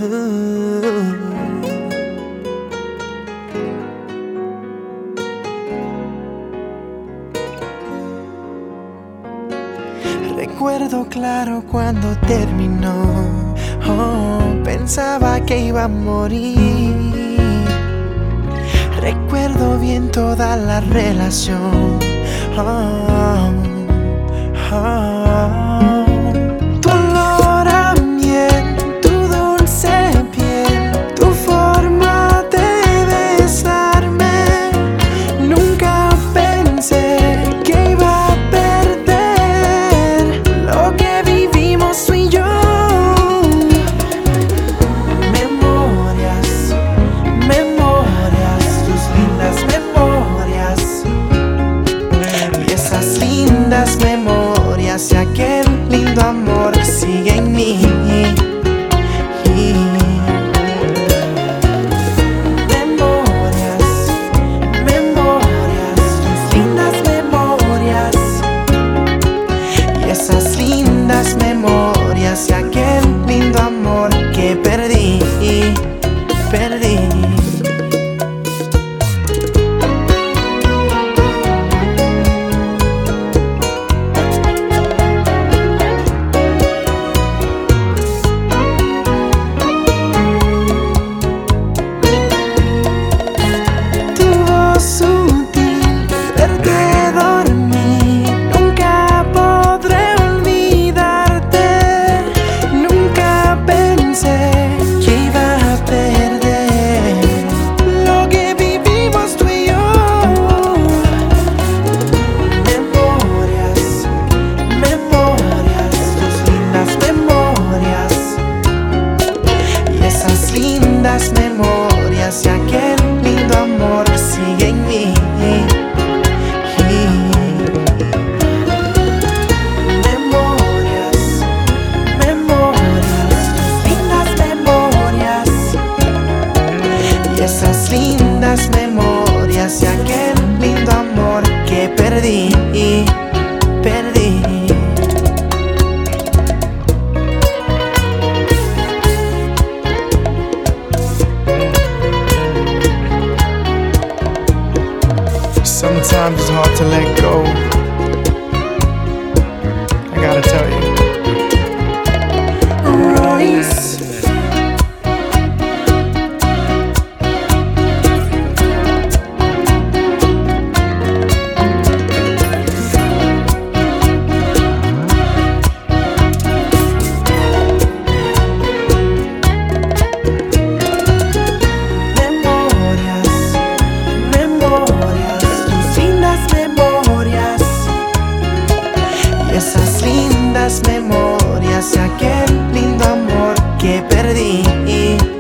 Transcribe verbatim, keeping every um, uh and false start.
Recuerdo claro cuando terminó. Oh, pensaba que iba a morir. Recuerdo bien toda la relación. Oh, oh. Tu olor a miel, tu dulce piel, tu forma de besarme. Nunca pensé que iba a perder lo que vivimos tú y yo. Memorias, memorias, tus lindas memorias. Y esas lindas memorias y aquel lindo amor sigue en mí. Memorias, memorias, tus lindas memorias. Y esas lindas memorias y aquel lindo amor que perdí, perdí. Memorias y aquel lindo amor sigue en mí. Memorias, memorias, tus lindas memorias. Y esas lindas memorias y aquel lindo amor que perdí, perdí. Sometimes it's hard to let go. I gotta tell you. Royce. Esas lindas memorias y aquel lindo amor que perdí.